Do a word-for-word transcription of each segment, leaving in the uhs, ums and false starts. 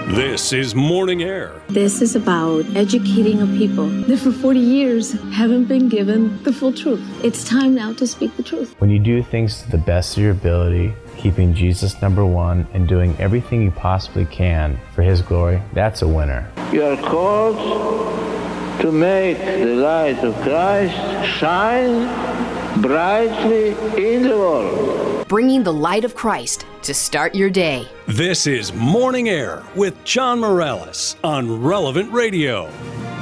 This is Morning Air. This is about educating a people that for forty years haven't been given the full truth. It's time now to speak the truth. When you do things to the best of your ability, keeping Jesus number one and doing everything you possibly can for His glory, that's a winner. You are called to make the light of Christ shine brightly in the world. Bringing the light of Christ to start your day. This is Morning Air with John Morales on Relevant Radio.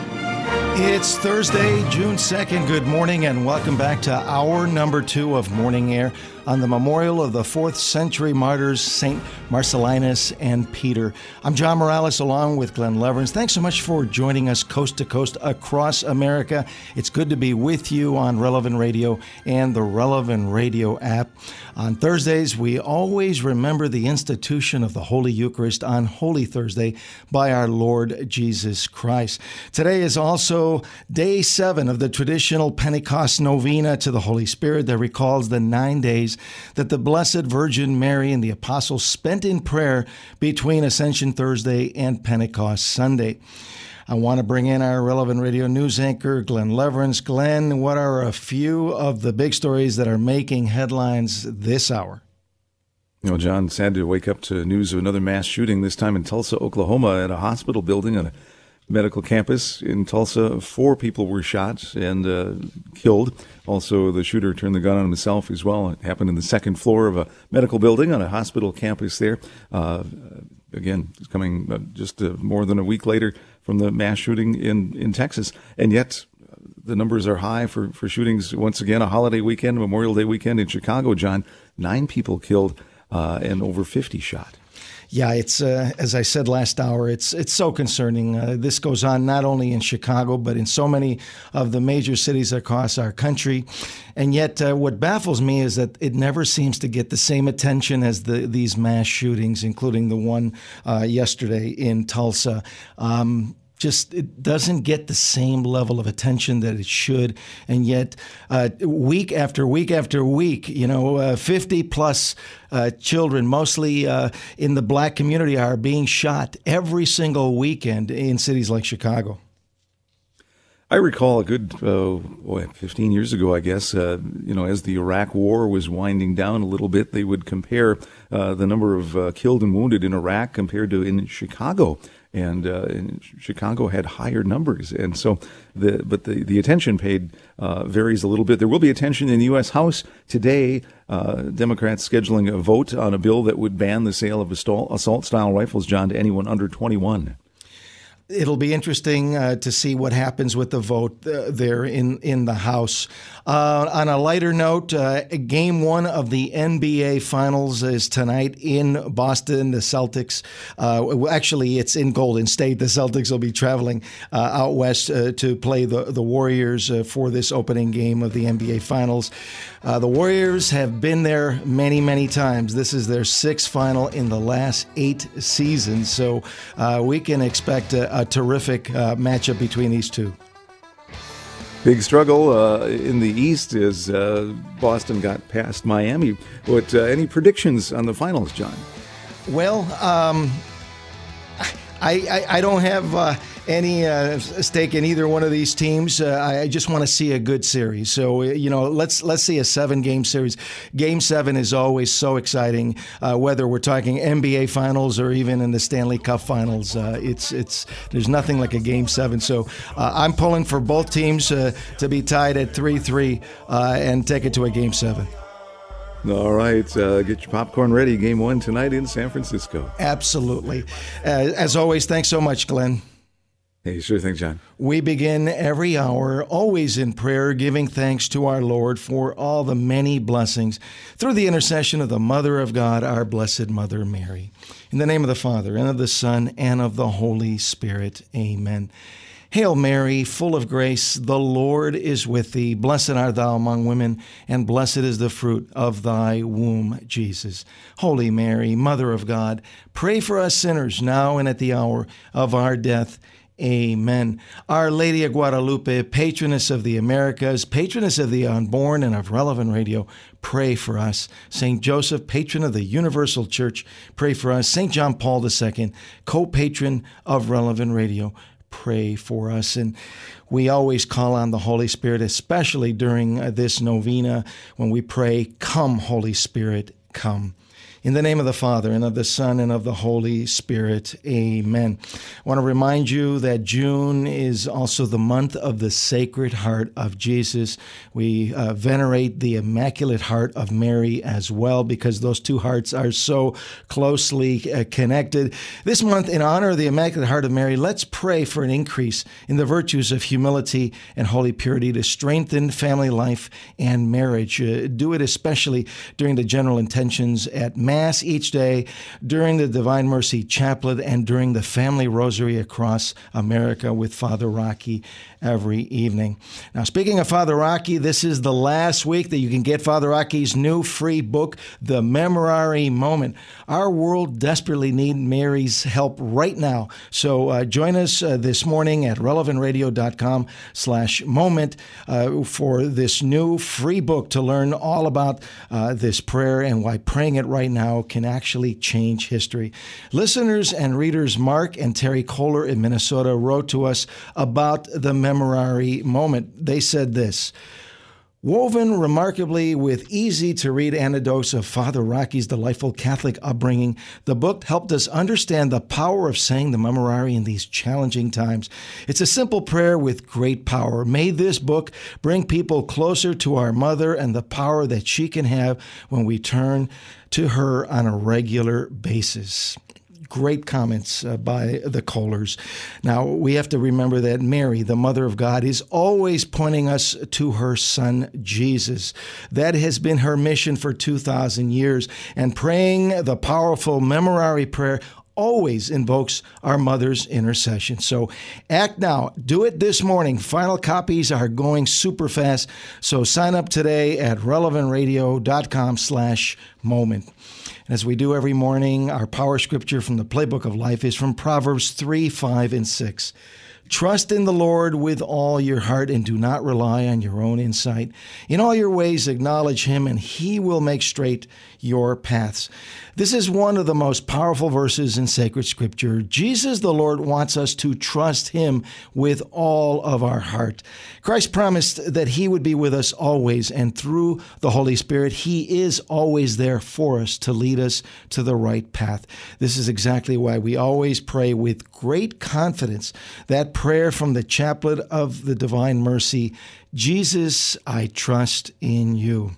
It's Thursday, June second. Good morning and welcome back to hour number two of Morning Air on the memorial of the fourth century martyrs, Saint Marcellinus and Peter. I'm John Morales along with Glenn Leverins. Thanks so much for joining us coast to coast across America. It's good to be with you on Relevant Radio and the Relevant Radio app. On Thursdays, we always remember the institution of the Holy Eucharist on Holy Thursday by our Lord Jesus Christ. Today is also day seven of the traditional Pentecost novena to the Holy Spirit that recalls the nine days that the Blessed Virgin Mary and the apostles spent in prayer between Ascension Thursday and Pentecost Sunday. I want to bring in our Relevant Radio news anchor, Glenn Leverins. Glenn, what are a few of the big stories that are making headlines this hour? You know, John, sad to wake up to news of another mass shooting, this time in Tulsa, Oklahoma, at a hospital building on a medical campus in Tulsa. Four people were shot and uh, killed. Also, the shooter turned the gun on himself as well. It happened in the second floor of a medical building on a hospital campus there. Uh, again, it's coming uh, just uh, more than a week later from the mass shooting in, in Texas. And yet, the numbers are high for, for shootings. Once again, a holiday weekend, Memorial Day weekend in Chicago, John. Nine people killed uh, and over fifty shot. Yeah, it's uh, as I said last hour, it's it's so concerning. Uh, this goes on not only in Chicago, but in so many of the major cities across our country. And yet uh, what baffles me is that it never seems to get the same attention as the these mass shootings, including the one uh, yesterday in Tulsa. Um, Just it doesn't get the same level of attention that it should, and yet uh, week after week after week, you know, uh, fifty plus uh, children, mostly uh, in the black community, are being shot every single weekend in cities like Chicago. I recall a good uh, boy, fifteen years ago, I guess, uh, you know, as the Iraq War was winding down a little bit, they would compare uh, the number of uh, killed and wounded in Iraq compared to in Chicago. And, uh, and Chicago had higher numbers. And so, the but the, the attention paid uh, varies a little bit. There will be attention in the U S House today. Uh, Democrats scheduling a vote on a bill that would ban the sale of assault-style rifles, John, to anyone under twenty-one. It'll be interesting uh, to see what happens with the vote uh, there in, in the House. Uh, on a lighter note, uh, game one of the N B A Finals is tonight in Boston. The Celtics, uh, actually, it's in Golden State. The Celtics will be traveling uh, out west uh, to play the, the Warriors uh, for this opening game of the N B A Finals. Uh, the Warriors have been there many, many times. This is their sixth final in the last eight seasons. So uh, we can expect a, a terrific uh, matchup between these two. Big struggle uh, in the East as uh, Boston got past Miami. What uh, any predictions on the finals, John? Well, um, I, I I don't have uh, any uh, stake in either one of these teams. Uh, I, I just want to see a good series. So you know, let's let's see a seven-game series. Game seven is always so exciting, uh, whether we're talking N B A Finals or even in the Stanley Cup Finals. Uh, it's it's there's nothing like a Game Seven. So uh, I'm pulling for both teams uh, to be tied at three three uh, and take it to a Game Seven. All right, uh, get your popcorn ready. Game one tonight in San Francisco. Absolutely. Uh, as always, thanks so much, Glenn. Hey, sure thing, John. We begin every hour, always in prayer, giving thanks to our Lord for all the many blessings through the intercession of the Mother of God, our Blessed Mother Mary. In the name of the Father, and of the Son, and of the Holy Spirit. Amen. Hail Mary, full of grace, the Lord is with thee. Blessed art thou among women, and blessed is the fruit of thy womb, Jesus. Holy Mary, Mother of God, pray for us sinners now and at the hour of our death. Amen. Our Lady of Guadalupe, patroness of the Americas, patroness of the unborn and of Relevant Radio, pray for us. Saint Joseph, patron of the Universal Church, pray for us. Saint John Paul the Second, co-patron of Relevant Radio, pray for us. And we always call on the Holy Spirit, especially during uh, this novena when we pray, "Come, Holy Spirit, come." In the name of the Father, and of the Son, and of the Holy Spirit. Amen. I want to remind you that June is also the month of the Sacred Heart of Jesus. We uh, venerate the Immaculate Heart of Mary as well, because those two hearts are so closely uh, connected. This month, in honor of the Immaculate Heart of Mary, let's pray for an increase in the virtues of humility and holy purity to strengthen family life and marriage. Uh, do it especially during the general intentions at Mass each day, during the Divine Mercy Chaplet, and during the Family Rosary across America with Father Rocky every evening. Now, speaking of Father Rocky, this is the last week that you can get Father Rocky's new free book, The Memorare Moment. Our world desperately needs Mary's help right now. So uh, join us uh, this morning at relevant radio dot com slash moment uh, for this new free book to learn all about uh, this prayer and why praying it right now can actually change history. Listeners and readers Mark and Terry Kohler in Minnesota wrote to us about the Memorare Moment. They said this: woven remarkably with easy-to-read anecdotes of Father Rocky's delightful Catholic upbringing, the book helped us understand the power of saying the Memorare in these challenging times. It's a simple prayer with great power. May this book bring people closer to our Mother and the power that she can have when we turn to her on a regular basis. Great comments uh, by the Kohlers. Now, we have to remember that Mary, the Mother of God, is always pointing us to her Son, Jesus. That has been her mission for two thousand years. And praying the powerful Memorare prayer always invokes our Mother's intercession. So act now. Do it this morning. Final copies are going super fast. So sign up today at relevant radio dot com slash moment. And as we do every morning, our power scripture from the Playbook of Life is from Proverbs three, five, and six. Trust in the Lord with all your heart and do not rely on your own insight. In all your ways acknowledge him, and he will make straight your paths. This is one of the most powerful verses in sacred scripture. Jesus the Lord wants us to trust him with all of our heart. Christ promised that he would be with us always, and through the Holy Spirit, he is always there for us to lead us to the right path. This is exactly why we always pray with great confidence that prayer from the Chaplet of the Divine Mercy: Jesus, I trust in you.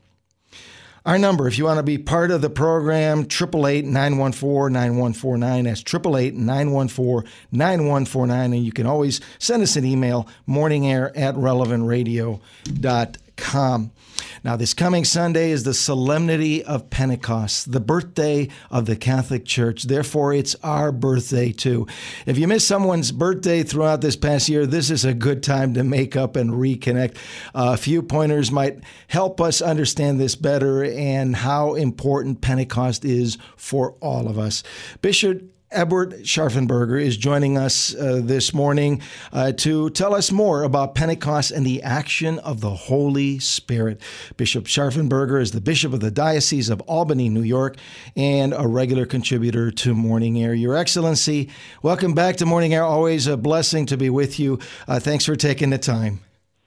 Our number, if you want to be part of the program, eight eight eight, nine one four, nine one four nine. That's eight eight eight, nine one four, nine one four nine. And you can always send us an email, morningair at relevant radio dot com. Now, this coming Sunday is the Solemnity of Pentecost, the birthday of the Catholic Church. Therefore, it's our birthday, too. If you missed someone's birthday throughout this past year, this is a good time to make up and reconnect. Uh, a few pointers might help us understand this better and how important Pentecost is for all of us. Bishop Ebert Scharfenberger is joining us uh, this morning uh, to tell us more about Pentecost and the action of the Holy Spirit. Bishop Scharfenberger is the Bishop of the Diocese of Albany, New York, and a regular contributor to Morning Air. Your Excellency, welcome back to Morning Air. Always a blessing to be with you. Uh, thanks for taking the time.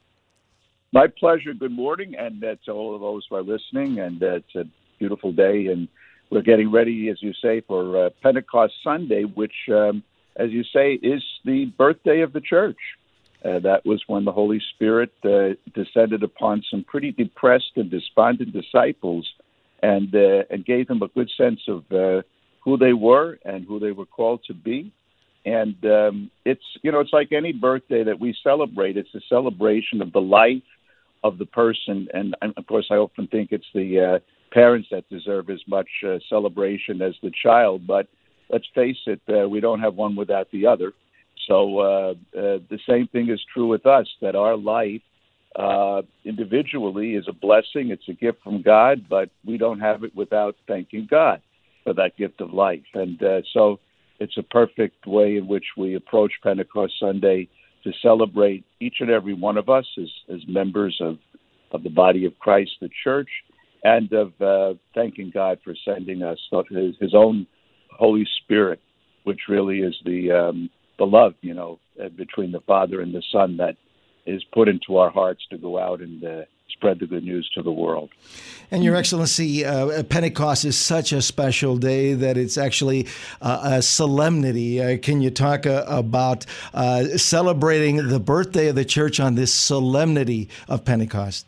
My pleasure. Good morning, and uh, to all of those who are listening, and uh, it's a beautiful day, and we're getting ready, as you say, for uh, Pentecost Sunday, which, um, as you say, is the birthday of the church. Uh, that was when the Holy Spirit uh, descended upon some pretty depressed and despondent disciples and uh, and gave them a good sense of uh, who they were and who they were called to be. And um, it's, you know, it's like any birthday that we celebrate. It's a celebration of the life of the person. And, and of course, I often think it's the uh, parents that deserve as much uh, celebration as the child, but let's face it, uh, we don't have one without the other. So uh, uh, the same thing is true with us, that our life uh, individually is a blessing. It's a gift from God, but we don't have it without thanking God for that gift of life. And uh, so it's a perfect way in which we approach Pentecost Sunday to celebrate each and every one of us as, as members of, of the body of Christ, the church, and of uh, thanking God for sending us his, his own Holy Spirit, which really is the um, the love, you know, uh, between the Father and the Son that is put into our hearts to go out and uh, spread the good news to the world. And Your Excellency, uh, Pentecost is such a special day that it's actually uh, a solemnity. Uh, can you talk uh, about uh, celebrating the birthday of the church on this solemnity of Pentecost?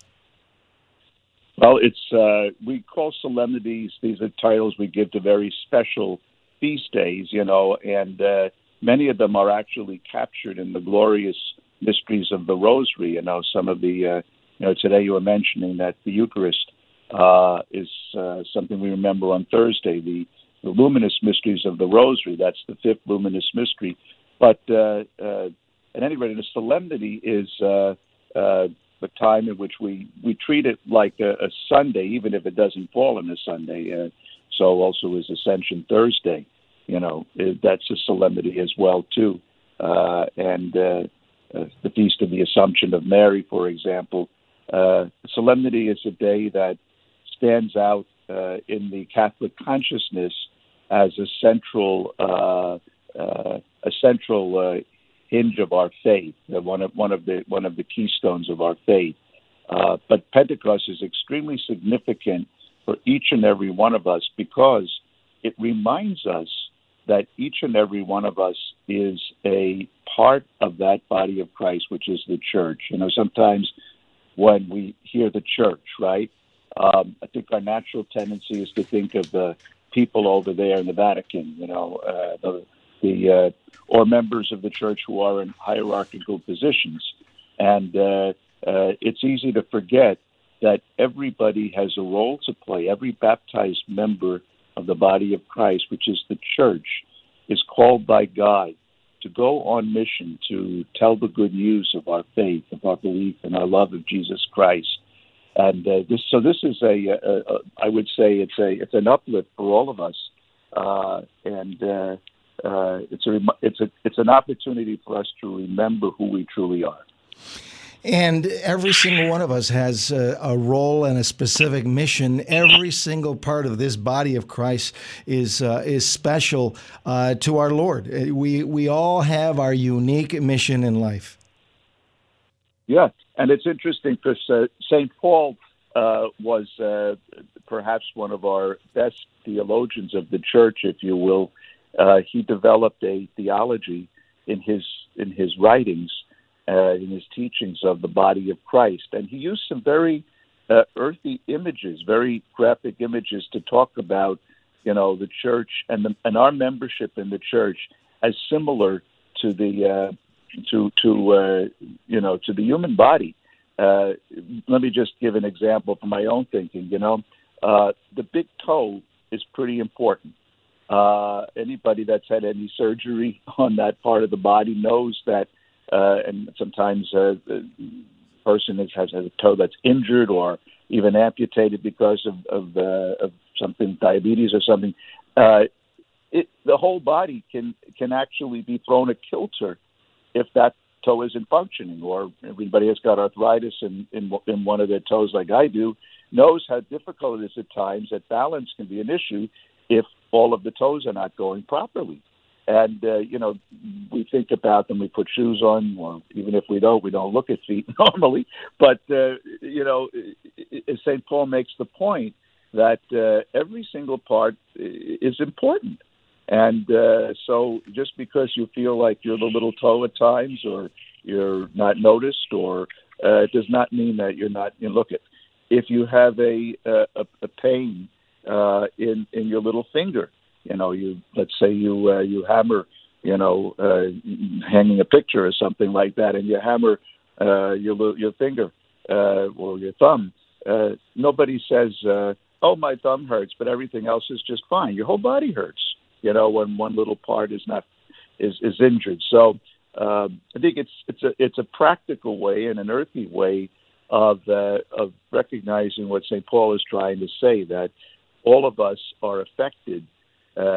Well, it's uh, we call solemnities, these are titles we give to very special feast days, you know, and uh, many of them are actually captured in the glorious mysteries of the Rosary. You know, some of the, uh, you know, today you were mentioning that the Eucharist uh, is uh, something we remember on Thursday, the, the luminous mysteries of the Rosary. That's the fifth luminous mystery. But uh, uh, at any rate, the solemnity is uh, uh, the time in which we, we treat it like a, a Sunday, even if it doesn't fall on a Sunday. Uh, so also is Ascension Thursday. You know, it, that's a solemnity as well, too. Uh, and uh, uh, the Feast of the Assumption of Mary, for example. Uh, solemnity is a day that stands out uh, in the Catholic consciousness as a central uh, uh, a central uh, hinge of our faith, uh, one of one of the one of the keystones of our faith. Uh, but Pentecost is extremely significant for each and every one of us because it reminds us that each and every one of us is a part of that body of Christ, which is the church. You know, sometimes when we hear the church, right, um, I think our natural tendency is to think of the people over there in the Vatican, you know, uh, the, the uh, or members of the church who are in hierarchical positions. And uh, uh, it's easy to forget that everybody has a role to play. Every baptized member of the body of Christ, which is the church, is called by God to go on mission to tell the good news of our faith, of our belief, and our love of Jesus Christ. And uh, this, so this is a, a, a, I would say, it's a, it's an uplift for all of us, uh, and uh, uh, it's a, it's a, it's an opportunity for us to remember who we truly are. And every single one of us has a, a role and a specific mission. Every single part of this body of Christ is uh, is special uh, to our Lord. We we all have our unique mission in life. Yeah, and it's interesting because uh, Saint Paul uh, was uh, perhaps one of our best theologians of the church, if you will. Uh, he developed a theology in his in his writings. Uh, in his teachings of the body of Christ. And he used some very uh, earthy images, very graphic images to talk about, you know, the church and the, and our membership in the church as similar to the, uh, to, to uh, you know, to the human body. Uh, let me just give an example from my own thinking, you know. Uh, the big toe is pretty important. Uh, anybody that's had any surgery on that part of the body knows that Uh, and sometimes uh, the person has, has a toe that's injured or even amputated because of of, uh, of something, diabetes or something. Uh, it, the whole body can can actually be thrown a kilter if that toe isn't functioning. Or everybody has got arthritis in, in in one of their toes, like I do, knows how difficult it is at times that balance can be an issue if all of the toes are not going properly. And, uh, you know, we think about them, we put shoes on, or even if we don't, we don't look at feet normally. But, uh, you know, Saint Paul makes the point that uh, every single part is important. And uh, so just because you feel like you're the little toe at times or you're not noticed, or uh, it does not mean that you're not, you know, look at, if you have a, a, a pain uh, in, in your little finger, You know, you let's say you uh, you hammer, you know, uh, hanging a picture or something like that, and you hammer uh, your your finger uh, or your thumb. Uh, nobody says, uh, "Oh, my thumb hurts," but everything else is just fine. Your whole body hurts, you know, when one little part is not is is injured. So um, I think it's it's a it's a practical way and an earthy way of uh, of recognizing what Saint Paul is trying to say, that all of us are affected Uh,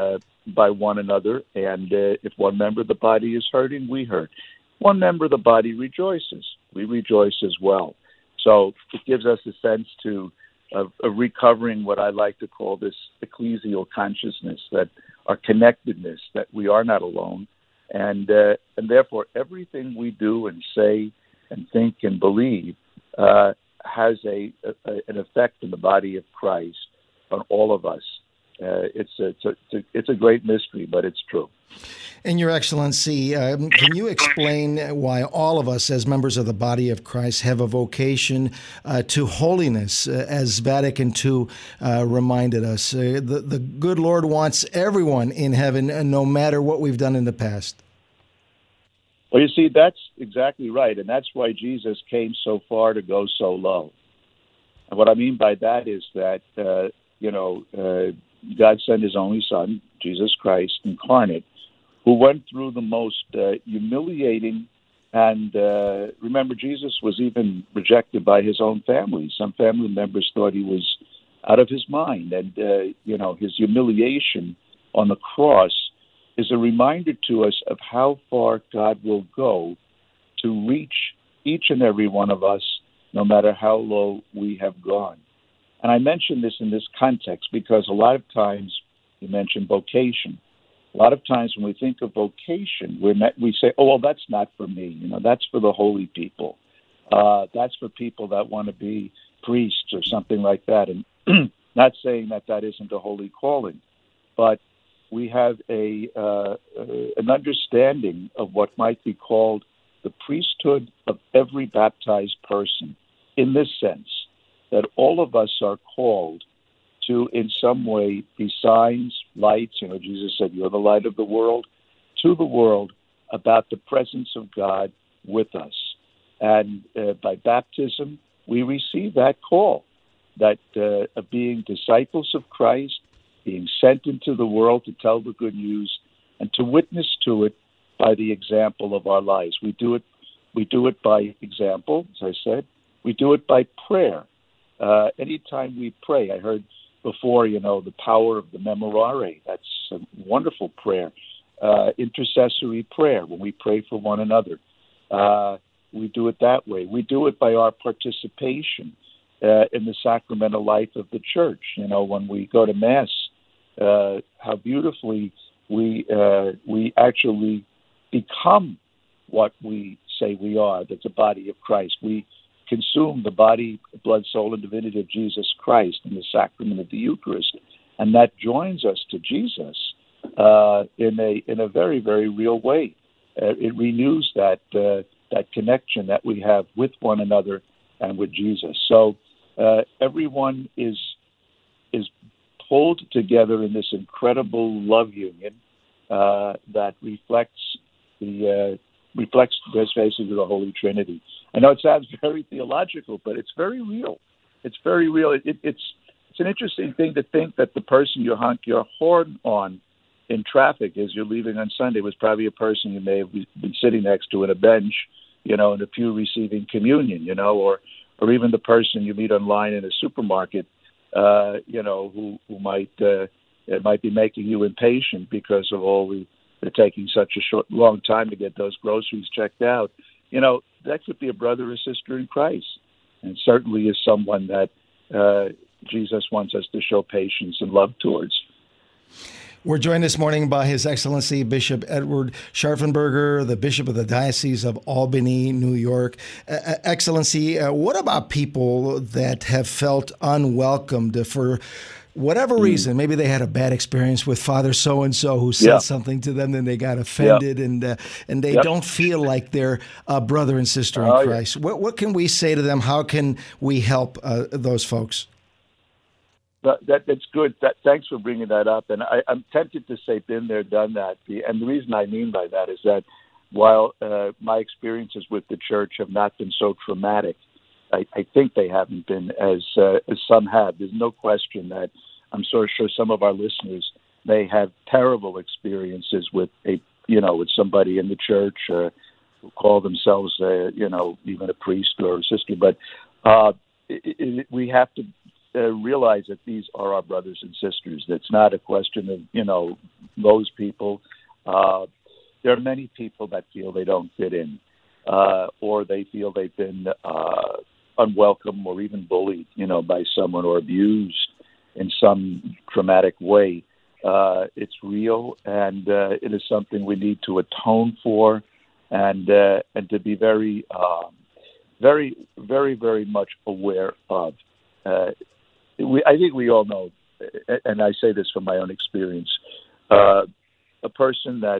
by one another, and uh, if one member of the body is hurting, we hurt. One member of the body rejoices, we rejoice as well. So it gives us a sense to of, of recovering what I like to call this ecclesial consciousness, that our connectedness, that we are not alone, and uh, and therefore everything we do and say and think and believe uh, has a, a an effect in the body of Christ on all of us. Uh, it's, a, it's, a, it's, a, it's a great mystery, but it's true. And Your Excellency, um, can you explain why all of us as members of the body of Christ have a vocation uh, to holiness, uh, as Vatican two uh, reminded us? Uh, the, the good Lord wants everyone in heaven, uh, no matter what we've done in the past. Well, you see, that's exactly right, and that's why Jesus came so far to go so low. And what I mean by that is that, uh, you know, uh, God sent his only Son, Jesus Christ incarnate, who went through the most uh, humiliating, and uh, remember, Jesus was even rejected by his own family. Some family members thought he was out of his mind, and, uh, you know, his humiliation on the cross is a reminder to us of how far God will go to reach each and every one of us, no matter how low we have gone. And I mention this in this context because a lot of times you mention vocation. A lot of times when we think of vocation, we're not, we say, oh, well, that's not for me. You know, that's for the holy people. Uh, that's for people that want to be priests or something like that. And not saying that that isn't a holy calling, but we have a uh, an understanding of what might be called the priesthood of every baptized person, in this sense, that all of us are called to, in some way, be signs, lights. You know, Jesus said, you're the light of the world, to the world about the presence of God with us. And uh, by baptism, we receive that call, that uh, of being disciples of Christ, being sent into the world to tell the good news and to witness to it by the example of our lives. We do it, we do it by example, as I said. We do it by prayer. Uh, anytime we pray, I heard before, you know, the power of the memorare. That's a wonderful prayer. Uh, intercessory prayer, when we pray for one another. Uh, we do it that way. We do it by our participation uh, in the sacramental life of the church. You know, when we go to Mass, uh, how beautifully we uh, we actually become what we say we are, that's the body of Christ. We consume the body, blood, soul, and divinity of Jesus Christ in the sacrament of the Eucharist, and that joins us to Jesus uh, in a in a very, very real way. Uh, it renews that uh, that connection that we have with one another and with Jesus. So uh, everyone is is pulled together in this incredible love union uh, that reflects the uh, reflects the faces of the Holy Trinity. I know it sounds very theological, but it's very real. It's very real. It, it, it's it's an interesting thing to think that the person you honk your horn on in traffic as you're leaving on Sunday was probably a person you may have been sitting next to in a bench, you know, in a pew receiving communion, you know, or or even the person you meet online in a supermarket, uh, you know, who who might uh, it might be making you impatient because of all the they're taking such a short, long time to get those groceries checked out. You know, that could be a brother or sister in Christ, and certainly is someone that uh, Jesus wants us to show patience and love towards. We're joined this morning by His Excellency Bishop Edward Scharfenberger, the Bishop of the Diocese of Albany, New York. Uh, Excellency, uh, what about people that have felt unwelcomed for whatever reason? Maybe they had a bad experience with Father so-and-so who said yeah. something to them, and they got offended, yeah. and uh, and they yep. don't feel like they're a brother and sister in oh, Christ. Yeah. What what can we say to them? How can we help uh, those folks? That, that, that's good. That, thanks for bringing that up. And I, I'm tempted to say been there, done that. And the reason I mean by that is that while uh, my experiences with the church have not been so traumatic, I, I think they haven't been as uh, as some have. There's no question that I'm so sure some of our listeners may have terrible experiences with a you know with somebody in the church uh, who call themselves uh, you know even a priest or a sister. But uh, it, it, we have to uh, realize that these are our brothers and sisters. It's not a question of, you know, those people. Uh, there are many people that feel they don't fit in, uh, or they feel they've been uh, unwelcome or even bullied, you know, by someone or abused in some traumatic way. Uh, it's real, and uh, it is something we need to atone for, and uh, and to be very, um, very, very, very much aware of. Uh, we, I think we all know, and I say this from my own experience, uh, a person that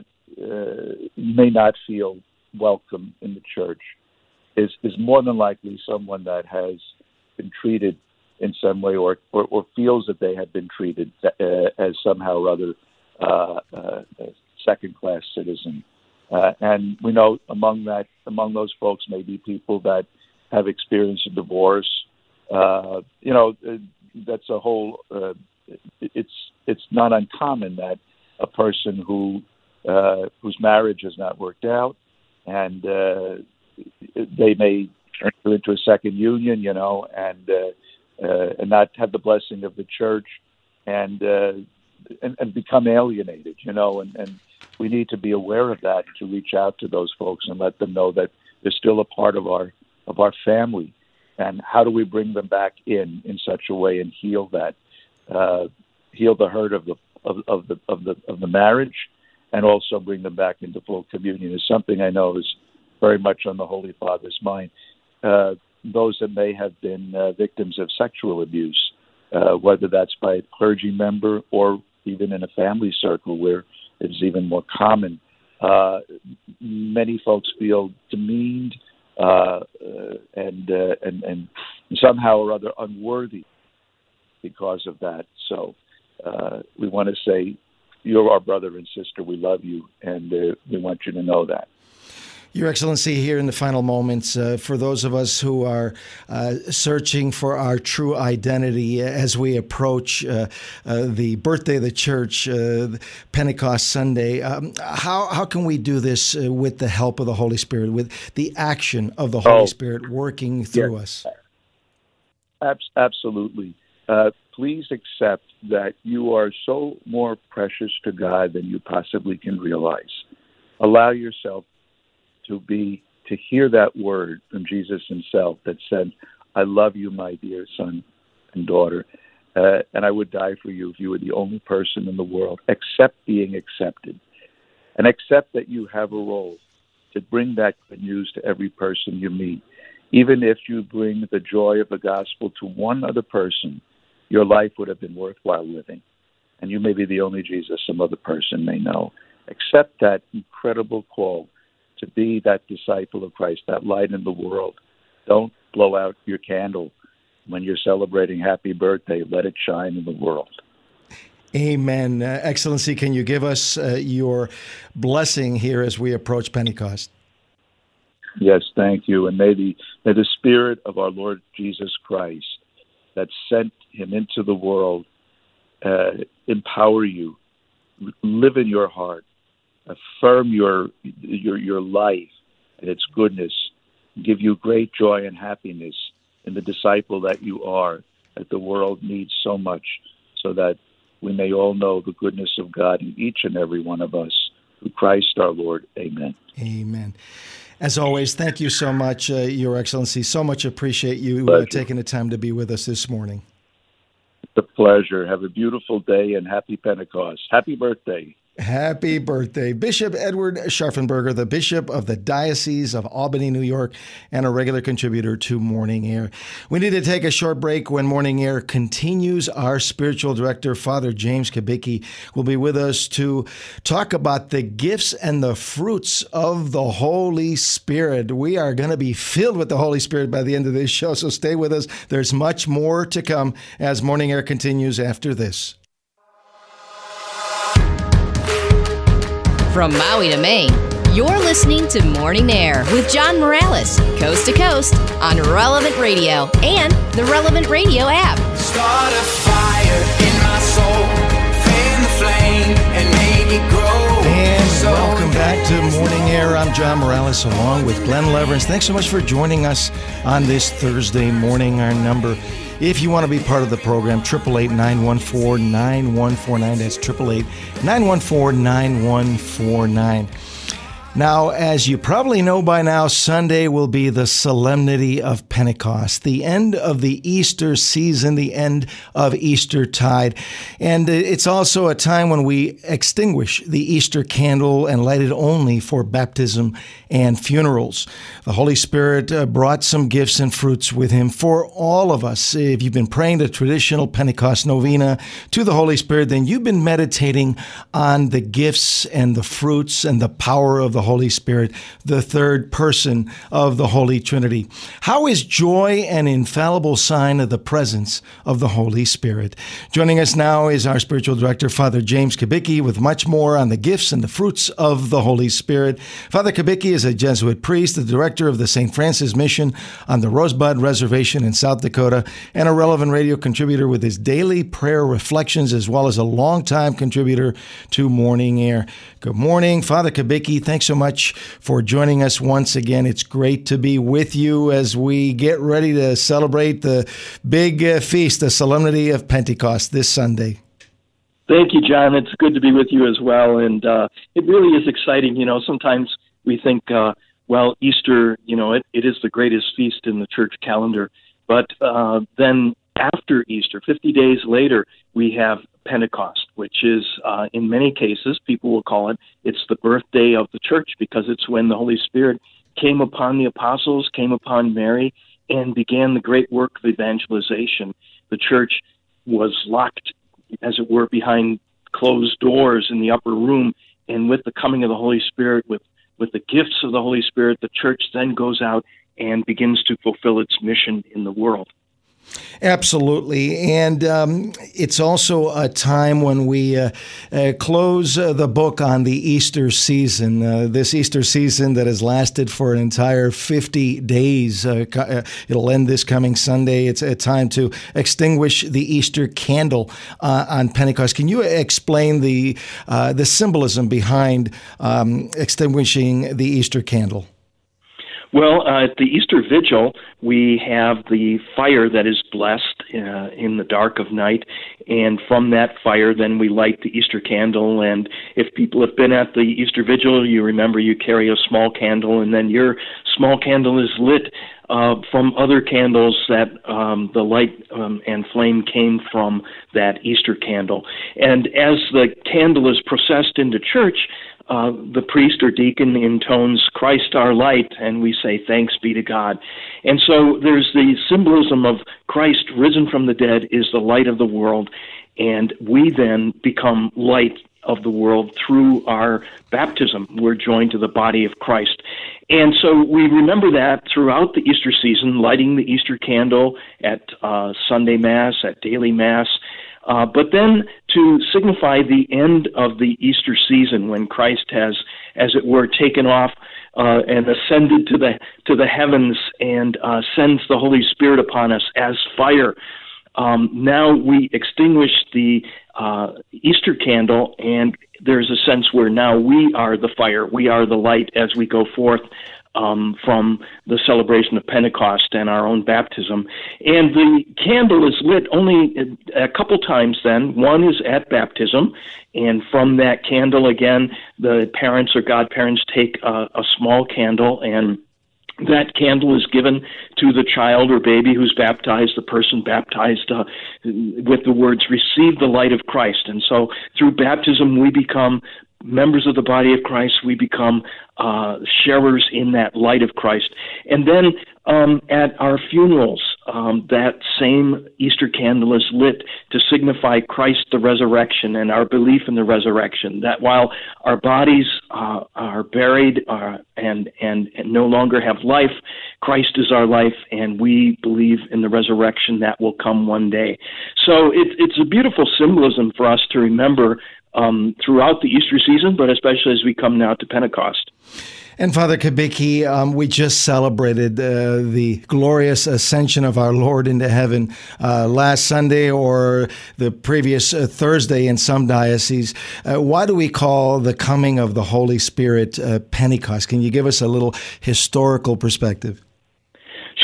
uh, may not feel welcome in the church is, is more than likely someone that has been treated in some way, or, or, or feels that they have been treated uh, as somehow or other uh, uh, a second-class citizen. Uh, and we know among that, among those folks may be people that have experienced a divorce. Uh, you know, that's a whole. Uh, it's it's not uncommon that a person who uh, whose marriage has not worked out, and uh, they may enter into a second union, you know, and uh, uh, and not have the blessing of the church, and uh, and, and become alienated, you know, and, and we need to be aware of that, to reach out to those folks and let them know that they're still a part of our of our family. And how do we bring them back in in such a way and heal that, uh, heal the hurt of the of, of the of the of the marriage, and also bring them back into full communion is something I know is very much on the Holy Father's mind. Uh, those that may have been uh, victims of sexual abuse, uh, whether that's by a clergy member or even in a family circle where it's even more common, uh, many folks feel demeaned. Uh, uh, and, uh, and and somehow or other unworthy because of that. So uh, we want to say, you're our brother and sister. We love you, and uh, we want you to know that. Your Excellency, here in the final moments, uh, for those of us who are uh, searching for our true identity as we approach uh, uh, the birthday of the church, uh, Pentecost Sunday, um, how how can we do this uh, with the help of the Holy Spirit, with the action of the Holy oh, Spirit working through yes. us? Absolutely. Uh, please accept that you are so more precious to God than you possibly can realize. Allow yourself to be, to hear that word from Jesus himself that said, I love you, my dear son and daughter, uh, and I would die for you if you were the only person in the world. Accept being accepted, and accept that you have a role to bring that good news to every person you meet. Even if you bring the joy of the gospel to one other person, your life would have been worthwhile living, and you may be the only Jesus some other person may know. Accept that incredible call to be that disciple of Christ, that light in the world. Don't blow out your candle when you're celebrating happy birthday. Let it shine in the world. Amen. Uh, Excellency, can you give us uh, your blessing here as we approach Pentecost? Yes, thank you. And may the, may the Spirit of our Lord Jesus Christ that sent him into the world uh, empower you, live in your heart, affirm your your your life and its goodness, give you great joy and happiness in the disciple that you are, that the world needs so much, so that we may all know the goodness of God in each and every one of us. Through Christ our Lord. Amen. Amen. As always, thank you so much, uh, Your Excellency. So much appreciate you uh, taking the time to be with us this morning. It's a pleasure. Have a beautiful day and happy Pentecost. Happy birthday. Happy birthday. Bishop Edward Scharfenberger, the Bishop of the Diocese of Albany, New York, and a regular contributor to Morning Air. We need to take a short break. When Morning Air continues, our spiritual director, Father James Kubicki, will be with us to talk about the gifts and the fruits of the Holy Spirit. We are going to be filled with the Holy Spirit by the end of this show, so stay with us. There's much more to come as Morning Air continues after this. From Maui to Maine, you're listening to Morning Air with John Morales, coast to coast on Relevant Radio and the Relevant Radio app. Start a fire in my soul, fan the flame and make it grow. And so welcome back to Morning Air. I'm John Morales along with Glenn Leverance. Thanks so much for joining us on this Thursday morning. Our number If you want to be part of the program, eight eight eight, nine one four, nine one four nine. That's eight eight eight, nine one four, nine one four nine. Now, as you probably know by now, Sunday will be the Solemnity of Pentecost, the end of the Easter season, the end of Eastertide. And it's also a time when we extinguish the Easter candle and light it only for baptism and funerals. The Holy Spirit uh, brought some gifts and fruits with him for all of us. If you've been praying the traditional Pentecost novena to the Holy Spirit, then you've been meditating on the gifts and the fruits and the power of the Holy Spirit, the third person of the Holy Trinity. How is joy an infallible sign of the presence of the Holy Spirit? Joining us now is our spiritual director, Father James Kubicki, with much more on the gifts and the fruits of the Holy Spirit. Father Kubicki is a Jesuit priest, the director of the Saint Francis Mission on the Rosebud Reservation in South Dakota, and a Relevant Radio contributor with his daily prayer reflections, as well as a longtime contributor to Morning Air. Good morning, Father Kubicki. Thanks so much for joining us once again. It's great to be with you as we get ready to celebrate the big uh, feast, the Solemnity of Pentecost, this Sunday. Thank you, John. It's good to be with you as well. And uh, it really is exciting. You know, sometimes we think, uh, well, Easter, you know, it, it is the greatest feast in the church calendar. But uh, then after Easter, fifty days later, we have Pentecost, which is, uh, in many cases, people will call it, it's the birthday of the church, because it's when the Holy Spirit came upon the apostles, came upon Mary, and began the great work of evangelization. The church was locked, as it were, behind closed doors in the upper room, and with the coming of the Holy Spirit, with, with the gifts of the Holy Spirit, the church then goes out and begins to fulfill its mission in the world. Absolutely. And um, it's also a time when we uh, uh, close uh, the book on the Easter season, uh, this Easter season that has lasted for an entire fifty days. Uh, uh, it'll end this coming Sunday. It's a time to extinguish the Easter candle uh, on Pentecost. Can you explain the, uh, the symbolism behind um, extinguishing the Easter candle? Well, uh, at the Easter Vigil, we have the fire that is blessed uh, in the dark of night, and from that fire, then we light the Easter candle. And if people have been at the Easter Vigil, you remember you carry a small candle, and then your small candle is lit uh, from other candles that um, the light um, and flame came from that Easter candle. And as the candle is processed into church, Uh, the priest or deacon intones Christ our light, and we say thanks be to God. And so there's the symbolism of Christ risen from the dead is the light of the world, and we then become light of the world through our baptism. We're joined to the body of Christ. And so we remember that throughout the Easter season, lighting the Easter candle at uh, Sunday Mass, at daily Mass, Uh, but then to signify the end of the Easter season, when Christ has, as it were, taken off uh, and ascended to the to the heavens and uh, sends the Holy Spirit upon us as fire. Um, now we extinguish the uh, Easter candle, and there's a sense where now we are the fire, we are the light as we go forth Um, from the celebration of Pentecost and our own baptism. And the candle is lit only a couple times then. One is at baptism, and from that candle, again, the parents or godparents take a, a small candle, and that candle is given to the child or baby who's baptized, the person baptized uh, with the words, "Receive the light of Christ." And so through baptism, we become members of the body of Christ. We become uh, sharers in that light of Christ. And then um, at our funerals, um, that same Easter candle is lit to signify Christ, the resurrection, and our belief in the resurrection, that while our bodies uh, are buried uh, and, and, and no longer have life, Christ is our life, and we believe in the resurrection that will come one day. So it, it's a beautiful symbolism for us to remember Um, throughout the Easter season, but especially as we come now to Pentecost. And Father Kubicki, um, we just celebrated uh, the glorious ascension of our Lord into heaven uh, last Sunday, or the previous uh, Thursday in some dioceses. Uh, why do we call the coming of the Holy Spirit uh, Pentecost? Can you give us a little historical perspective?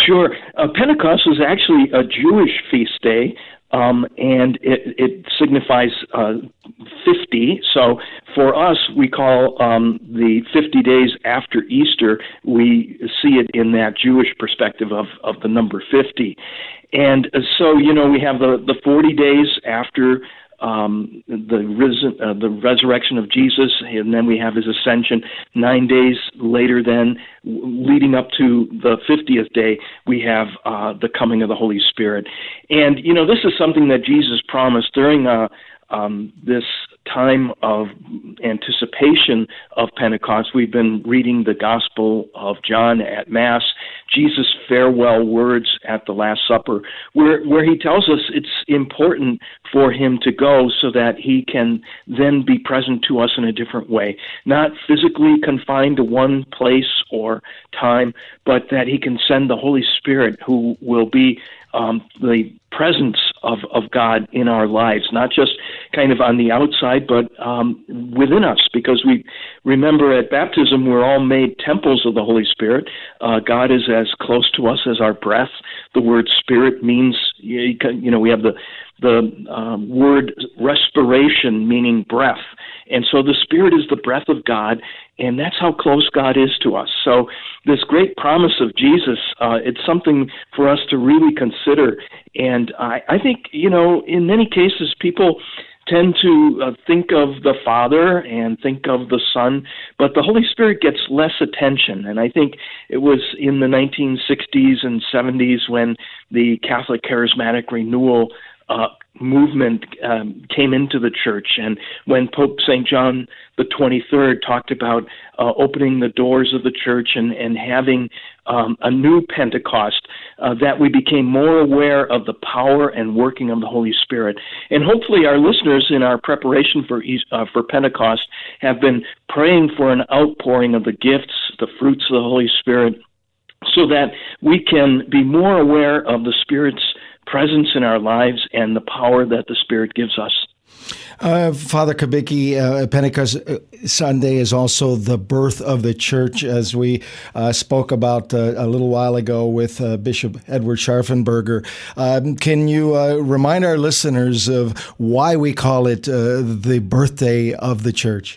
Sure. Uh, Pentecost is actually a Jewish feast day, um, and it, it signifies uh, fifty. So for us, we call um, the fifty days after Easter, we see it in that Jewish perspective of, of the number fifty. And so, you know, we have the, the forty days after Um, the risen, uh, the resurrection of Jesus, and then we have his ascension. Nine days later, then, leading up to the fiftieth day, we have uh, the coming of the Holy Spirit. And, you know, this is something that Jesus promised during uh, um, this time of anticipation of Pentecost. We've been reading the Gospel of John at Mass, Jesus' farewell words at the Last Supper, where, where he tells us it's important for him to go so that he can then be present to us in a different way, not physically confined to one place or time, but that he can send the Holy Spirit, who will be um, the presence of, of God in our lives, not just kind of on the outside, but um, within us, because we remember at baptism we're all made temples of the Holy Spirit. Uh, God is as close to us as our breath. The word spirit means, you know, we have the the um, word respiration, meaning breath. And so the Spirit is the breath of God, and that's how close God is to us. So this great promise of Jesus, uh, it's something for us to really consider. And I, I think, you know, in many cases, people tend to uh, think of the Father and think of the Son, but the Holy Spirit gets less attention. And I think it was in the nineteen sixties and seventies when the Catholic Charismatic Renewal uh, movement um, came into the church, and when Pope Saint John the twenty-third talked about uh, opening the doors of the church and, and having um, a new Pentecost, uh, that we became more aware of the power and working of the Holy Spirit. And hopefully our listeners in our preparation for uh, for Pentecost have been praying for an outpouring of the gifts, the fruits of the Holy Spirit, so that we can be more aware of the Spirit's presence in our lives and the power that the Spirit gives us. Uh, Father Kubicki, uh, Pentecost Sunday is also the birth of the church, as we uh, spoke about uh, a little while ago with uh, Bishop Edward Scharfenberger. Um, can you uh, remind our listeners of why we call it uh, the birthday of the church?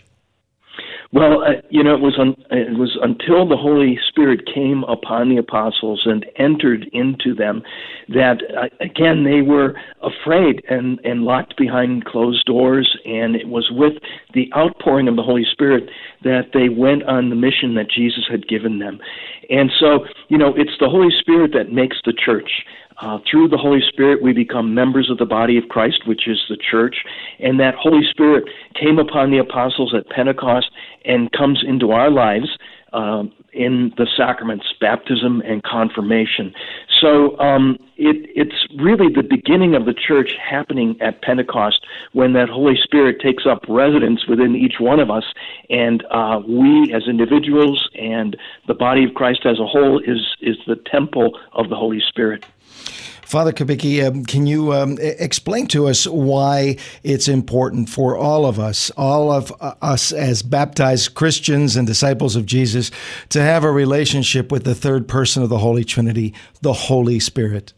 Well, uh, you know, it was un- it was until the Holy Spirit came upon the apostles and entered into them that, uh, again, they were afraid and, and locked behind closed doors, and it was with the outpouring of the Holy Spirit that they went on the mission that Jesus had given them. And so, you know, it's the Holy Spirit that makes the church. Uh, through the Holy Spirit, we become members of the body of Christ, which is the church, and that Holy Spirit came upon the apostles at Pentecost and comes into our lives uh, in the sacraments, baptism and confirmation. So um, it, it's really the beginning of the church happening at Pentecost when that Holy Spirit takes up residence within each one of us, and uh, we as individuals and the body of Christ as a whole is, is the temple of the Holy Spirit. Father Kubicki, um, can you um, explain to us why it's important for all of us, all of uh, us as baptized Christians and disciples of Jesus, to have a relationship with the third person of the Holy Trinity, the Holy Spirit?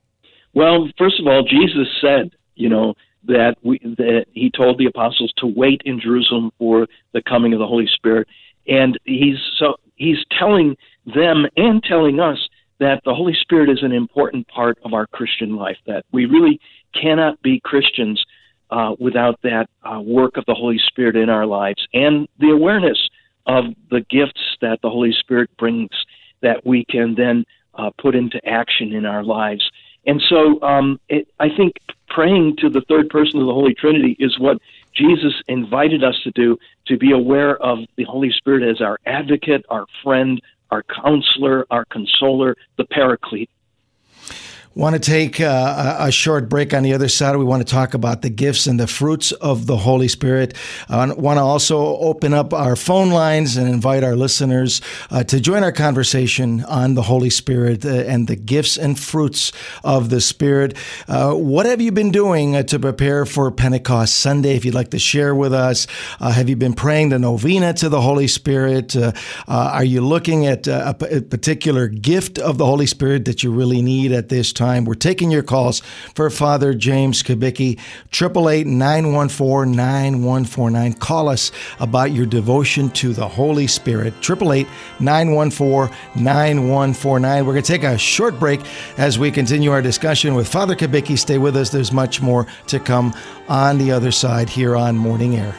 Well, first of all, Jesus said, you know, that we that he told the apostles to wait in Jerusalem for the coming of the Holy Spirit, and he's so he's telling them and telling us that the Holy Spirit is an important part of our Christian life, that we really cannot be Christians uh, without that uh, work of the Holy Spirit in our lives and the awareness of the gifts that the Holy Spirit brings that we can then uh, put into action in our lives. And so um, it, I think praying to the third person of the Holy Trinity is what Jesus invited us to do, to be aware of the Holy Spirit as our advocate, our friend, our counselor, our consoler, the paraclete. Want to take uh, a short break. On the other side, we want to talk about the gifts and the fruits of the Holy Spirit. I want to also open up our phone lines and invite our listeners uh, to join our conversation on the Holy Spirit uh, and the gifts and fruits of the Spirit. Uh, what have you been doing uh, to prepare for Pentecost Sunday? If you'd like to share with us, uh, have you been praying the novena to the Holy Spirit? Uh, uh, are you looking at uh, a, a particular gift of the Holy Spirit that you really need at this time? We're taking your calls for Father James Kubicki, eight eight eight, nine one four, nine one four nine. Call us about your devotion to the Holy Spirit, eight eight eight, nine one four, nine one four nine. We're going to take a short break as we continue our discussion with Father Kubicki. Stay with us. There's much more to come on the other side here on Morning Air.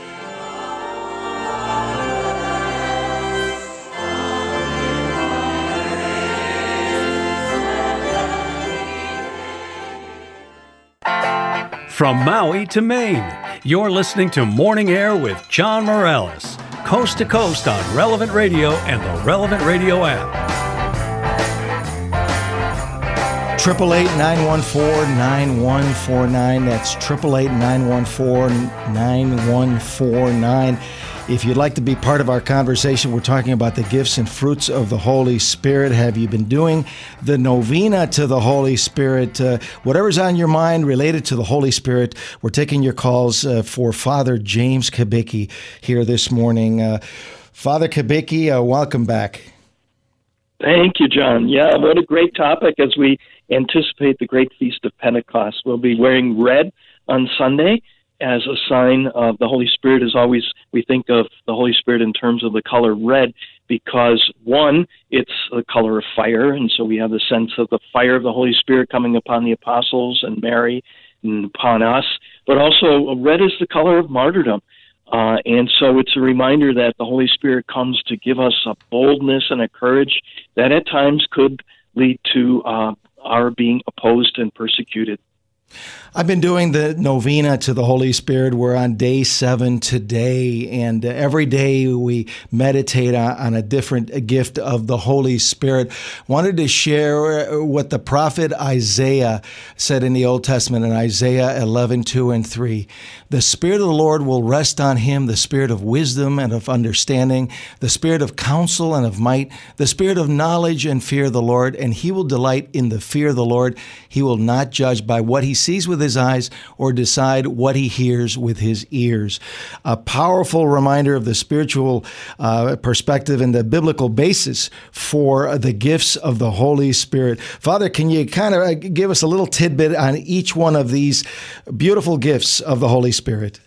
From Maui to Maine, you're listening to Morning Air with John Morales, coast to coast on Relevant Radio and the Relevant Radio app. eight eight eight, nine one four, nine one four nine. That's eight eight eight, nine one four, nine one four nine. If you'd like to be part of our conversation, we're talking about the gifts and fruits of the Holy Spirit. Have you been doing the novena to the Holy Spirit? Uh, whatever's on your mind related to the Holy Spirit, we're taking your calls uh, for Father James Kubicki here this morning. Uh, Father Kubicki, uh, welcome back. Thank you, John. Yeah, what a great topic as we anticipate the great feast of Pentecost. We'll be wearing red on Sunday as a sign of the Holy Spirit. As always, we think of the Holy Spirit in terms of the color red because, one, it's the color of fire, and so we have the sense of the fire of the Holy Spirit coming upon the apostles and Mary and upon us, but also red is the color of martyrdom. Uh, and so it's a reminder that the Holy Spirit comes to give us a boldness and a courage that at times could lead to uh, our being opposed and persecuted. I've been doing the novena to the Holy Spirit. We're on day seven today, and every day we meditate on, on a different gift of the Holy Spirit. Wanted to share what the prophet Isaiah said in the Old Testament in Isaiah eleven, two and three. The Spirit of the Lord will rest on him, the Spirit of wisdom and of understanding, the Spirit of counsel and of might, the Spirit of knowledge and fear of the Lord, and he will delight in the fear of the Lord. He will not judge by what he sees with his eyes or decide what he hears with his ears. A powerful reminder of the spiritual uh, perspective and the biblical basis for the gifts of the Holy Spirit. Father, can you kind of give us a little tidbit on each one of these beautiful gifts of the Holy Spirit?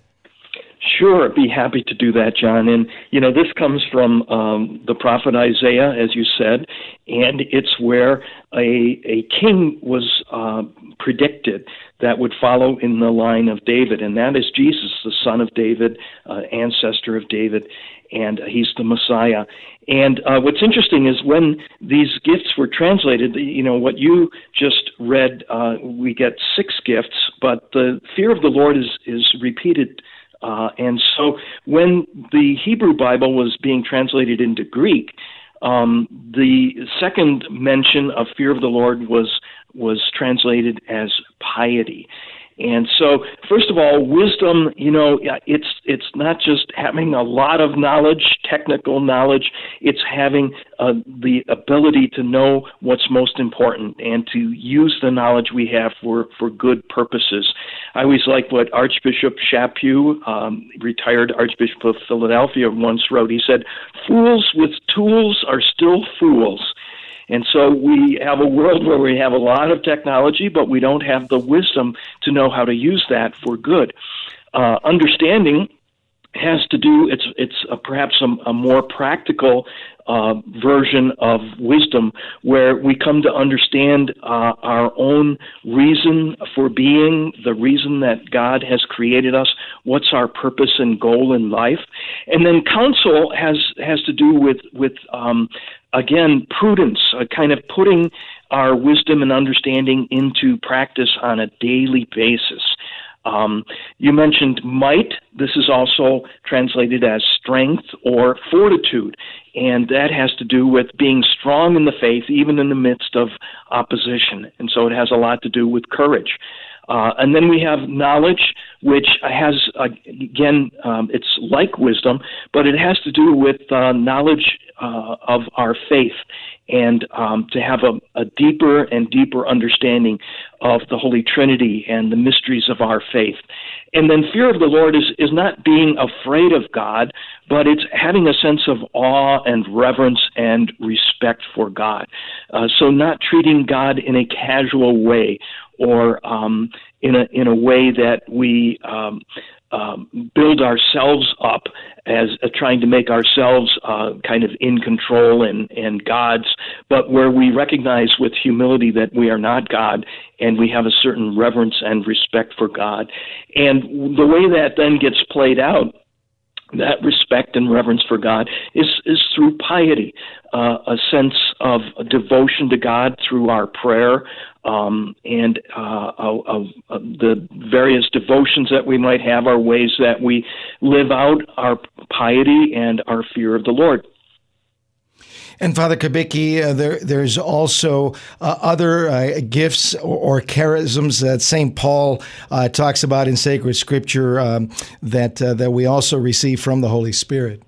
Sure, I'd be happy to do that, John. And, you know, this comes from um, the prophet Isaiah, as you said, and it's where a, a king was uh, predicted that would follow in the line of David, and that is Jesus, the son of David, uh, ancestor of David, and he's the Messiah. And uh, what's interesting is when these gifts were translated, you know, what you just read, uh, we get six gifts, but the fear of the Lord is, is repeated. Uh, and so when the Hebrew Bible was being translated into Greek, um, the second mention of fear of the Lord was was translated as piety. And so, first of all, wisdom, you know, it's it's not just having a lot of knowledge, technical knowledge, it's having uh, the ability to know what's most important and to use the knowledge we have for, for good purposes. I always like what Archbishop Chaput, um, retired Archbishop of Philadelphia, once wrote. He said, "Fools with tools are still fools." And so we have a world where we have a lot of technology, but we don't have the wisdom to know how to use that for good. Uh, understanding has to do, it's it's a, perhaps a, a more practical uh, version of wisdom where we come to understand uh, our own reason for being, the reason that God has created us, what's our purpose and goal in life. And then counsel has, has to do with, with um, again, prudence, a kind of putting our wisdom and understanding into practice on a daily basis. Um, you mentioned might. This is also translated as strength or fortitude, and that has to do with being strong in the faith, even in the midst of opposition. And so it has a lot to do with courage. Uh, and then we have knowledge, which has, uh, again, um, it's like wisdom, but it has to do with uh, knowledge uh, of our faith, and um, to have a, a deeper and deeper understanding of the Holy Trinity and the mysteries of our faith. And then fear of the Lord is, is not being afraid of God, but it's having a sense of awe and reverence and respect for God. Uh, so not treating God in a casual way, or um, in a in a way that we um, um, build ourselves up as uh, trying to make ourselves uh, kind of in control and, and gods, but where we recognize with humility that we are not God, and we have a certain reverence and respect for God. And the way that then gets played out, that respect and reverence for God, is, is through piety, uh, a sense of devotion to God through our prayer, um, and uh, of, of, of the various devotions that we might have are ways that we live out our piety and our fear of the Lord. And Father Kubicki, uh, there, there's also uh, other uh, gifts or, or charisms that Saint Paul uh, talks about in sacred scripture um, that uh, that we also receive from the Holy Spirit.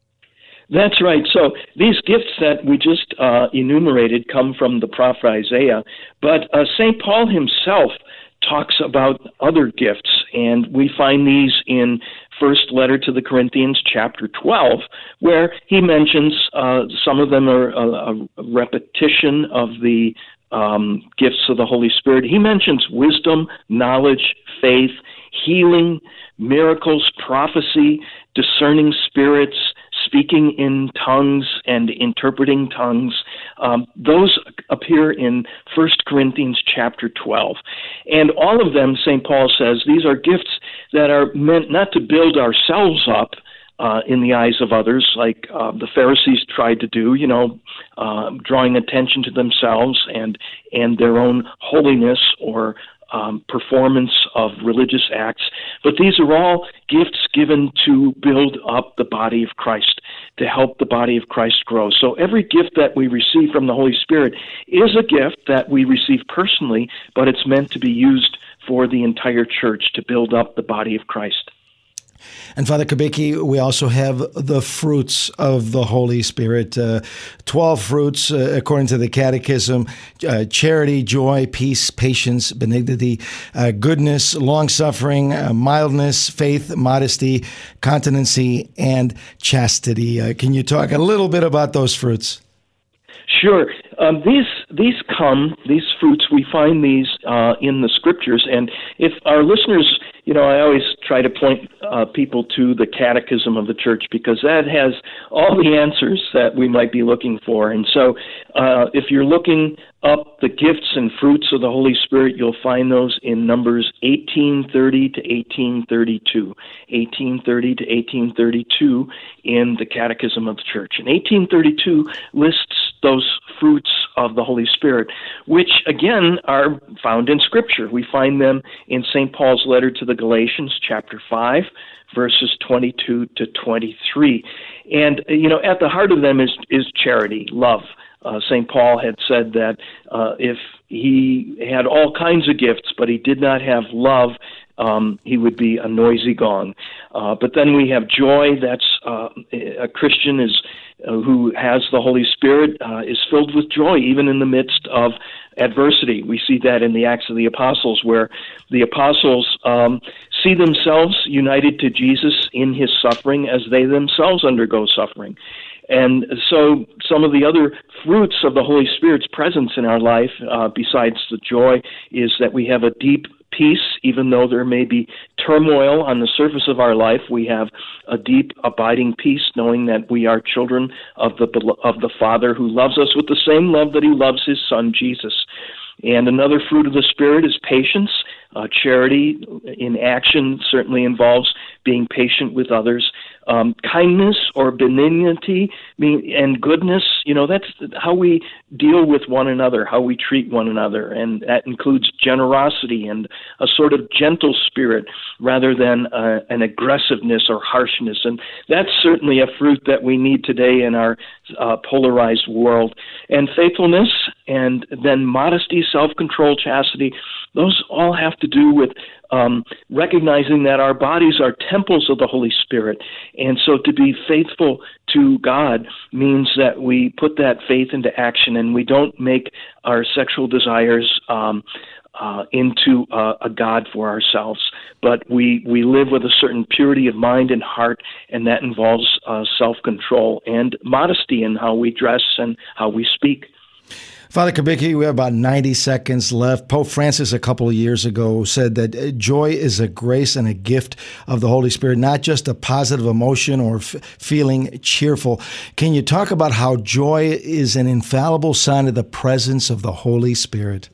That's right. So these gifts that we just uh, enumerated come from the prophet Isaiah, but uh, Saint Paul himself talks about other gifts, and we find these in First Letter to the Corinthians, chapter twelve, where he mentions uh, some of them are a, a repetition of the um, gifts of the Holy Spirit. He mentions wisdom, knowledge, faith, healing, miracles, prophecy, discerning spirits, speaking in tongues, and interpreting tongues. Um, those appear in First Corinthians chapter twelve. And all of them, Saint Paul says, these are gifts that are meant not to build ourselves up uh, in the eyes of others, like uh, the Pharisees tried to do, you know, uh, drawing attention to themselves and, and their own holiness or Um, performance of religious acts, but these are all gifts given to build up the body of Christ, to help the body of Christ grow. So every gift that we receive from the Holy Spirit is a gift that we receive personally, but it's meant to be used for the entire church to build up the body of Christ. And Father Kubicki, we also have the fruits of the Holy Spirit, uh, twelve fruits uh, according to the Catechism: uh, charity, joy, peace, patience, benignity, uh, goodness, long-suffering, uh, mildness, faith, modesty, continency, and chastity. Uh, can you talk a little bit about those fruits? Sure. Um, these these come, these fruits, we find these uh, in the Scriptures. And if our listeners, you know, I always try to point uh, people to the Catechism of the Church, because that has all the answers that we might be looking for. And so uh, if you're looking up the gifts and fruits of the Holy Spirit, you'll find those in Numbers eighteen thirty to eighteen thirty-two. eighteen thirty to eighteen thirty-two in the Catechism of the Church. And eighteen thirty-two lists those fruits of the Holy Spirit, which, again, are found in Scripture. We find them in Saint Paul's letter to the Galatians, chapter five, verses twenty-two to twenty-three. And, you know, at the heart of them is, is charity, love. Uh, Saint Paul had said that uh, if he had all kinds of gifts, but he did not have love, um, he would be a noisy gong. Uh, but then we have joy. That's uh, a Christian is uh, who has the Holy Spirit uh, is filled with joy, even in the midst of adversity. We see that in the Acts of the Apostles, where the apostles um, see themselves united to Jesus in his suffering as they themselves undergo suffering. And so some of the other fruits of the Holy Spirit's presence in our life, uh, besides the joy, is that we have a deep peace. Even though there may be turmoil on the surface of our life, we have a deep, abiding peace, knowing that we are children of the of the Father, who loves us with the same love that he loves his Son, Jesus. And another fruit of the Spirit is patience. Uh, charity in action certainly involves being patient with others. Um, kindness or benignity and goodness, you know, that's how we deal with one another, how we treat one another. And that includes generosity and a sort of gentle spirit rather than uh, an aggressiveness or harshness. And that's certainly a fruit that we need today in our uh, polarized world. And faithfulness, and then modesty, self-control, chastity, those all have to do with um, recognizing that our bodies are temples of the Holy Spirit. And so to be faithful to God means that we put that faith into action and we don't make our sexual desires um, uh, into uh, a God for ourselves. But we, we live with a certain purity of mind and heart, and that involves uh, self-control and modesty in how we dress and how we speak. Father Kubicki, we have about ninety seconds left. Pope Francis a couple of years ago said that joy is a grace and a gift of the Holy Spirit, not just a positive emotion or f- feeling cheerful. Can you talk about how joy is an infallible sign of the presence of the Holy Spirit?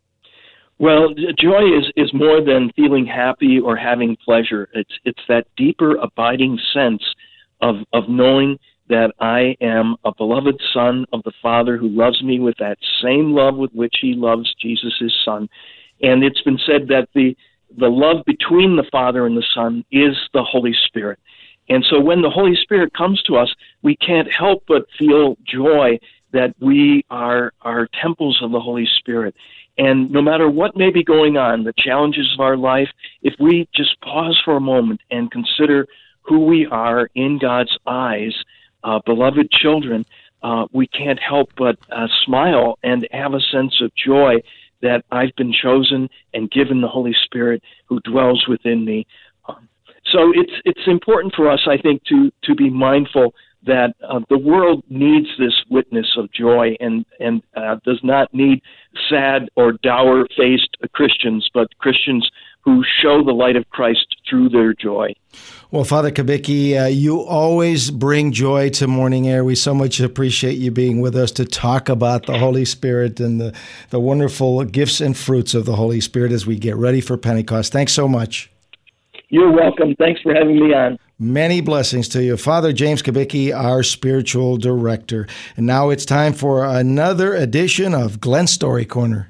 Well, joy is, is more than feeling happy or having pleasure. It's it's that deeper, abiding sense of of knowing that I am a beloved son of the Father who loves me with that same love with which he loves Jesus, his son. And it's been said that the, the love between the Father and the Son is the Holy Spirit. And so when the Holy Spirit comes to us, we can't help but feel joy that we are, are temples of the Holy Spirit. And no matter what may be going on, the challenges of our life, if we just pause for a moment and consider who we are in God's eyes, Uh, beloved children, uh, we can't help but uh, smile and have a sense of joy that I've been chosen and given the Holy Spirit who dwells within me. Um, so it's it's important for us, I think, to to be mindful that uh, the world needs this witness of joy and and uh, does not need sad or dour-faced Christians, but Christians who show the light of Christ through their joy. Well, Father Kubicki, uh, you always bring joy to Morning Air. We so much appreciate you being with us to talk about the Holy Spirit and the, the wonderful gifts and fruits of the Holy Spirit as we get ready for Pentecost. Thanks so much. You're welcome. Thanks for having me on. Many blessings to you. Father James Kubicki, our spiritual director. And now it's time for another edition of Glenn's Story Corner.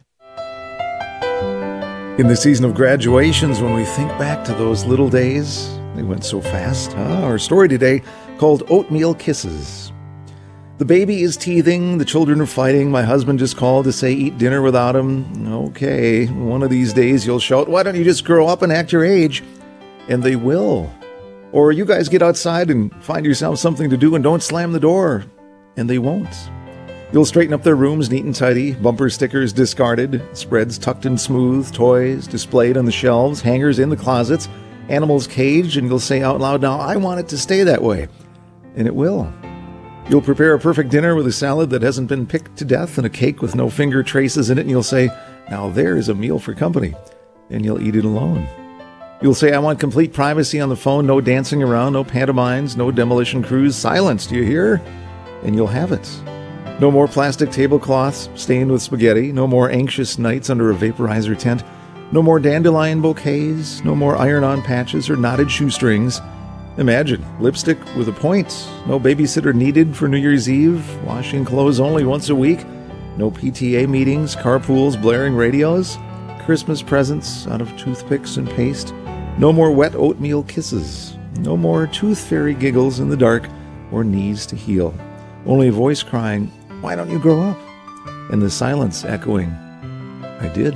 In the season of graduations, when we think back to those little days, they went so fast. Huh? Our story today called Oatmeal Kisses. The baby is teething, the children are fighting, my husband just called to say eat dinner without him. Okay, one of these days you'll shout, why don't you just grow up and act your age? And they will. Or you guys get outside and find yourself something to do and don't slam the door. And they won't. You'll straighten up their rooms neat and tidy, bumper stickers discarded, spreads tucked in smooth, toys displayed on the shelves, hangers in the closets, animals caged, and you'll say out loud, now I want it to stay that way. And it will. You'll prepare a perfect dinner with a salad that hasn't been picked to death and a cake with no finger traces in it, and you'll say, now there's a meal for company. And you'll eat it alone. You'll say, I want complete privacy on the phone, no dancing around, no pantomimes, no demolition crews, silence, do you hear? And you'll have it. No more plastic tablecloths stained with spaghetti, no more anxious nights under a vaporizer tent, no more dandelion bouquets, no more iron-on patches or knotted shoestrings. Imagine, lipstick with a point, no babysitter needed for New Year's Eve, washing clothes only once a week, no P T A meetings, carpools, blaring radios, Christmas presents out of toothpicks and paste, no more wet oatmeal kisses, no more tooth fairy giggles in the dark or knees to heal. Only a voice crying, why don't you grow up? And the silence echoing, I did.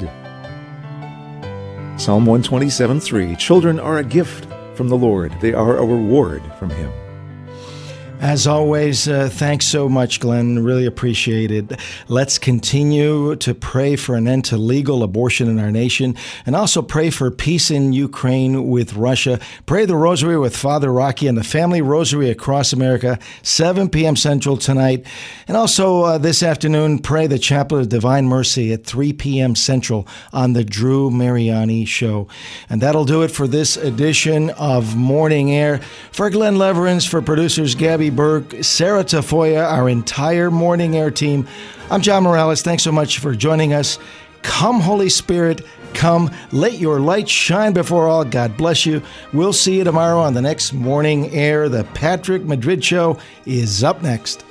Psalm one twenty-seven three, children are a gift from the Lord. They are a reward from him. As always, uh, thanks so much, Glenn. Really appreciate it. Let's continue to pray for an end to legal abortion in our nation and also pray for peace in Ukraine with Russia. Pray the Rosary with Father Rocky and the Family Rosary across America, seven p.m. Central tonight. And also uh, this afternoon, pray the Chaplet of Divine Mercy at three p.m. Central on the Drew Mariani Show. And that'll do it for this edition of Morning Air. For Glenn Leverins, for producers Gabby Burke, Sarah Tafoya, our entire Morning Air team, I'm John Morales. Thanks so much for joining us. Come, Holy Spirit, Come, let your light shine before all. God bless you. We'll see you tomorrow on the next Morning Air. The Patrick Madrid Show is up next.